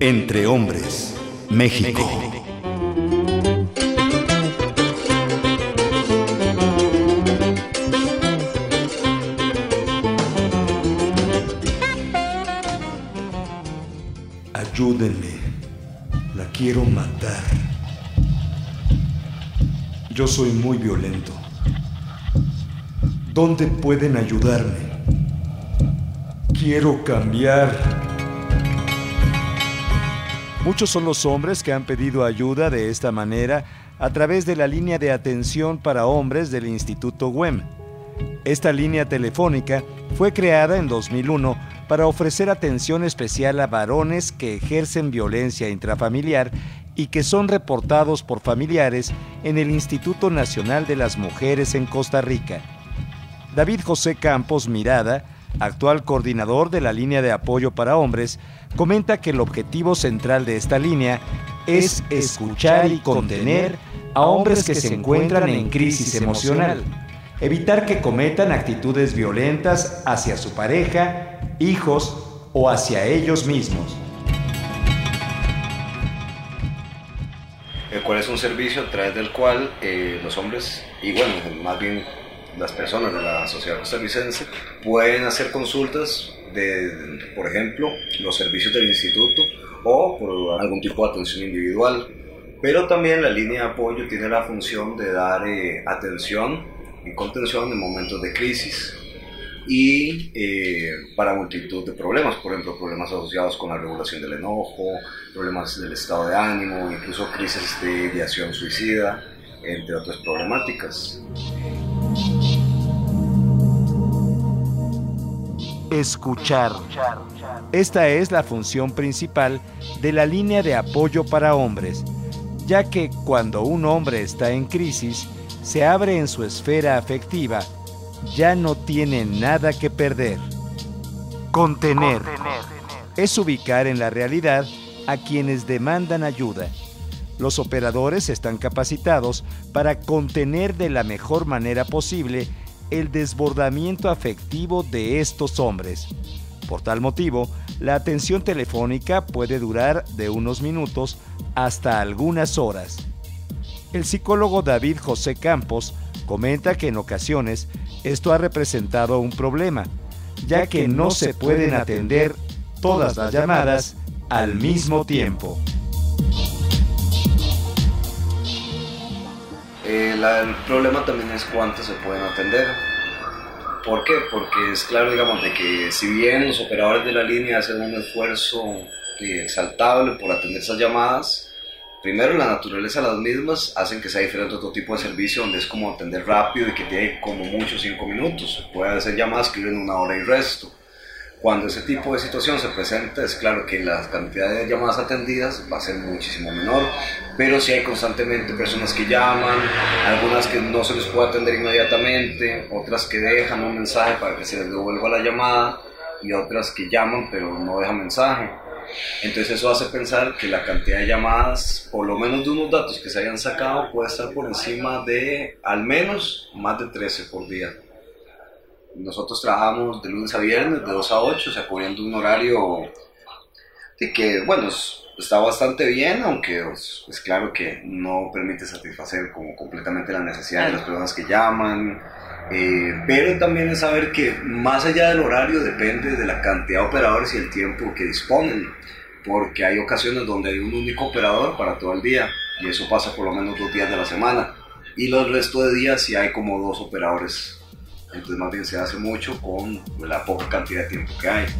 Entre Hombres, México. Ayúdenme, la quiero matar. Yo soy muy violento. ¿Dónde pueden ayudarme? Quiero cambiar. Muchos son los hombres que han pedido ayuda de esta manera a través de la línea de atención para hombres del Instituto WEM. Esta línea telefónica fue creada en 2001 para ofrecer atención especial a varones que ejercen violencia intrafamiliar y que son reportados por familiares en el Instituto Nacional de las Mujeres en Costa Rica. David José Campos Mirada, actual coordinador de la línea de apoyo para hombres, comenta que el objetivo central de esta línea es escuchar y contener a hombres que se encuentran en crisis emocional, evitar que cometan actitudes violentas hacia su pareja, hijos o hacia ellos mismos. El cual es un servicio a través del cual los hombres, y bueno, más bien las personas de la sociedad costarricense, pueden hacer consultas de, por ejemplo, los servicios del instituto o por algún tipo de atención individual. Pero también la línea de apoyo tiene la función de dar atención y contención en momentos de crisis y para multitud de problemas, por ejemplo, problemas asociados con la regulación del enojo, problemas del estado de ánimo, incluso crisis de ideación suicida, entre otras problemáticas. Escuchar. Esta es la función principal de la línea de apoyo para hombres, ya que cuando un hombre está en crisis, se abre en su esfera afectiva, ya no tiene nada que perder. Contener. Es ubicar en la realidad a quienes demandan ayuda. Los operadores están capacitados para contener de la mejor manera posible el desbordamiento afectivo de estos hombres. Por tal motivo, la atención telefónica puede durar de unos minutos hasta algunas horas. El psicólogo David José Campos comenta que en ocasiones esto ha representado un problema, ya que no se pueden atender todas las llamadas al mismo tiempo. El problema también es cuántas se pueden atender. ¿Por qué? Porque es claro, digamos, de que si bien los operadores de la línea hacen un esfuerzo exaltable por atender esas llamadas, primero la naturaleza de las mismas hacen que sea diferente a otro tipo de servicio donde es como atender rápido y que tiene como mucho 5 minutos. Puede hacer llamadas que duren 1 hora y resto. Cuando ese tipo de situación se presenta, es claro que la cantidad de llamadas atendidas va a ser muchísimo menor, pero sí hay constantemente personas que llaman, algunas que no se les puede atender inmediatamente, otras que dejan un mensaje para que se les devuelva la llamada y otras que llaman pero no dejan mensaje. Entonces eso hace pensar que la cantidad de llamadas, por lo menos de unos datos que se hayan sacado, puede estar por encima de al menos más de 13 por día. Nosotros trabajamos de lunes a viernes, de 2 a 8, o sea, cubriendo un horario de que, bueno, está bastante bien, aunque es claro que no permite satisfacer como completamente la necesidad de las personas que llaman, pero también es saber que más allá del horario depende de la cantidad de operadores y el tiempo que disponen, porque hay ocasiones donde hay un único operador para todo el día, y eso pasa por lo menos 2 días de la semana, y los restos de días sí hay como 2 operadores. Entonces más bien se hace mucho con la poca cantidad de tiempo que hay.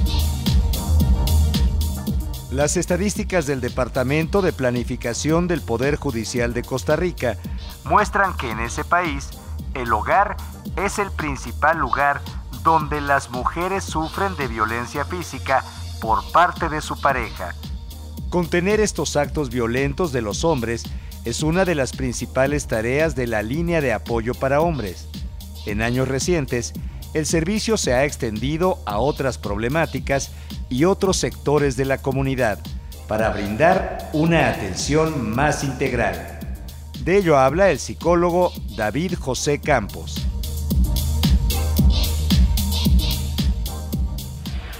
Las estadísticas del Departamento de Planificación del Poder Judicial de Costa Rica muestran que en ese país el hogar es el principal lugar donde las mujeres sufren de violencia física por parte de su pareja. Contener estos actos violentos de los hombres es una de las principales tareas de la línea de apoyo para hombres. En años recientes, el servicio se ha extendido a otras problemáticas y otros sectores de la comunidad para brindar una atención más integral. De ello habla el psicólogo David José Campos.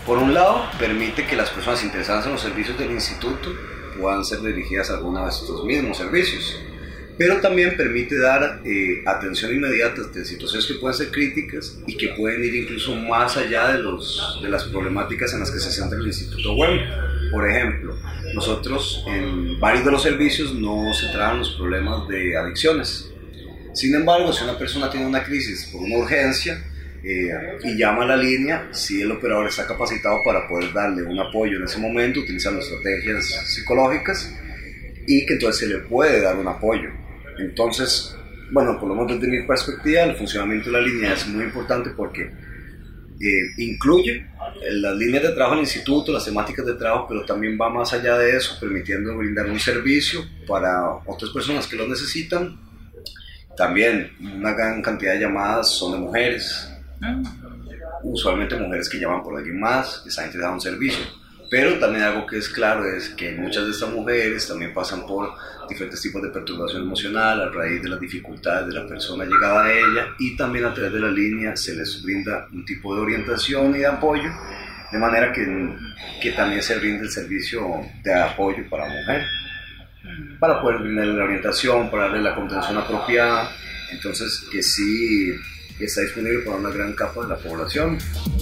Por un lado, permite que las personas interesadas en los servicios del instituto puedan ser dirigidas a alguno de estos mismos servicios, pero también permite dar atención inmediata ante situaciones que pueden ser críticas y que pueden ir incluso más allá de las problemáticas en las que se centra el Instituto WEM. Por ejemplo, nosotros en varios de los servicios no centramos los problemas de adicciones. Sin embargo, si una persona tiene una crisis por una urgencia y llama a la línea, sí, el operador está capacitado para poder darle un apoyo en ese momento, utilizando estrategias psicológicas, y que entonces se le puede dar un apoyo. Entonces, bueno, por lo menos desde mi perspectiva, el funcionamiento de la línea es muy importante porque incluye las líneas de trabajo del instituto, las temáticas de trabajo, pero también va más allá de eso, permitiendo brindar un servicio para otras personas que lo necesitan. También una gran cantidad de llamadas son de mujeres, usualmente mujeres que llaman por alguien más, que están interesadas en un servicio. Pero también algo que es claro es que muchas de estas mujeres también pasan por diferentes tipos de perturbación emocional a raíz de las dificultades de la persona llegada a ella, y también a través de la línea se les brinda un tipo de orientación y de apoyo, de manera que también se brinde el servicio de apoyo para la mujer, para poder brindarle la orientación, para darle la contención apropiada. Entonces, que sí está disponible para una gran capa de la población.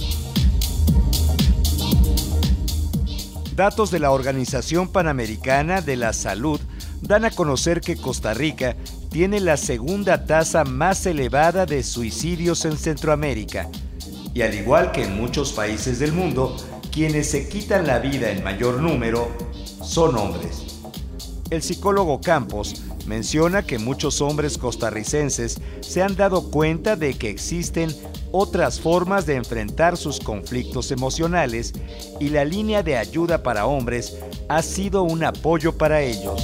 Datos de la Organización Panamericana de la Salud dan a conocer que Costa Rica tiene la segunda tasa más elevada de suicidios en Centroamérica. Y al igual que en muchos países del mundo, quienes se quitan la vida en mayor número son hombres. El psicólogo Campos menciona que muchos hombres costarricenses se han dado cuenta de que existen otras formas de enfrentar sus conflictos emocionales, y la línea de ayuda para hombres ha sido un apoyo para ellos.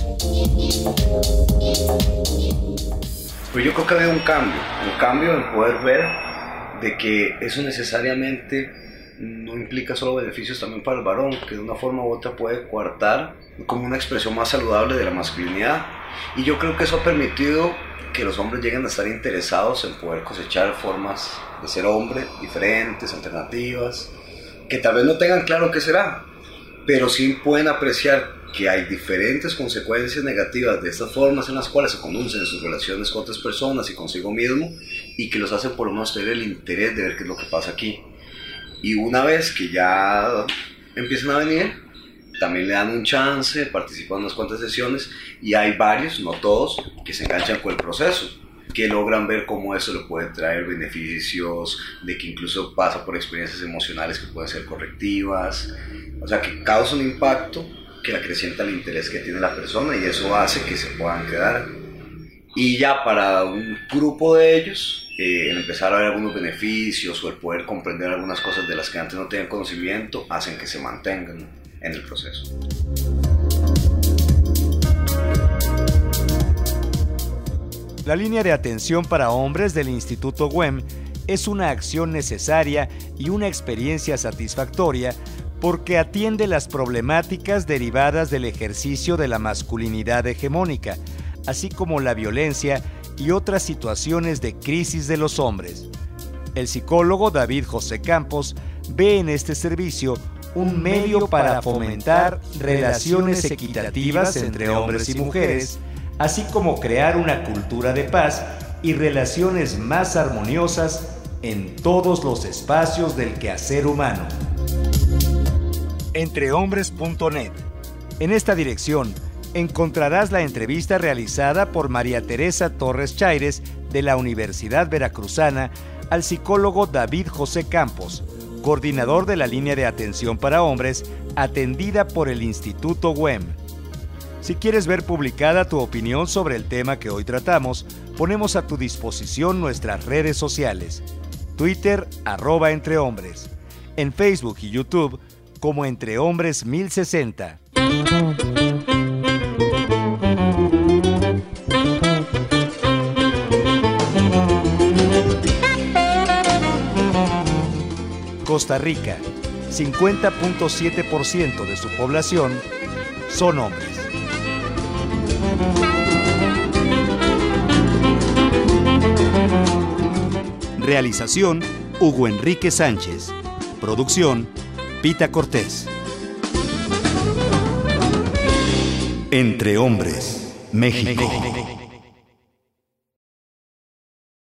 Pues yo creo que ha habido un cambio en poder ver de que eso necesariamente no implica solo beneficios también para el varón, que de una forma u otra puede coartar como una expresión más saludable de la masculinidad. Y yo creo que eso ha permitido que los hombres lleguen a estar interesados en poder cosechar formas de ser hombre diferentes, alternativas, que tal vez no tengan claro qué será, pero sí pueden apreciar que hay diferentes consecuencias negativas de estas formas en las cuales se conducen en sus relaciones con otras personas y consigo mismo, y que los hace por lo menos tener el interés de ver qué es lo que pasa aquí. Y una vez que ya empiezan a venir, también le dan un chance, participan en unas cuantas sesiones, y hay varios, no todos, que se enganchan con el proceso, que logran ver cómo eso le puede traer beneficios, de que incluso pasa por experiencias emocionales que pueden ser correctivas, o sea, que causa un impacto que acrecienta el interés que tiene la persona, y eso hace que se puedan quedar. Y ya para un grupo de ellos, el empezar a ver algunos beneficios o el poder comprender algunas cosas de las que antes no tenían conocimiento, hacen que se mantengan en el proceso. La línea de atención para hombres del Instituto WEM es una acción necesaria y una experiencia satisfactoria porque atiende las problemáticas derivadas del ejercicio de la masculinidad hegemónica, así como la violencia y otras situaciones de crisis de los hombres. El psicólogo David José Campos ve en este servicio un medio para fomentar relaciones equitativas entre hombres y mujeres, así como crear una cultura de paz y relaciones más armoniosas en todos los espacios del quehacer humano. Entrehombres.net. En esta dirección encontrarás la entrevista realizada por María Teresa Torres Chaires de la Universidad Veracruzana al psicólogo David José Campos, coordinador de la línea de atención para hombres atendida por el Instituto WEM. Si quieres ver publicada tu opinión sobre el tema que hoy tratamos, ponemos a tu disposición nuestras redes sociales. Twitter, @entrehombres. En Facebook y YouTube, como Entre Hombres 1060. Costa Rica, 50.7% de su población son hombres. Realización: Hugo Enrique Sánchez. Producción: Lupita Cortés. Entre Hombres, México.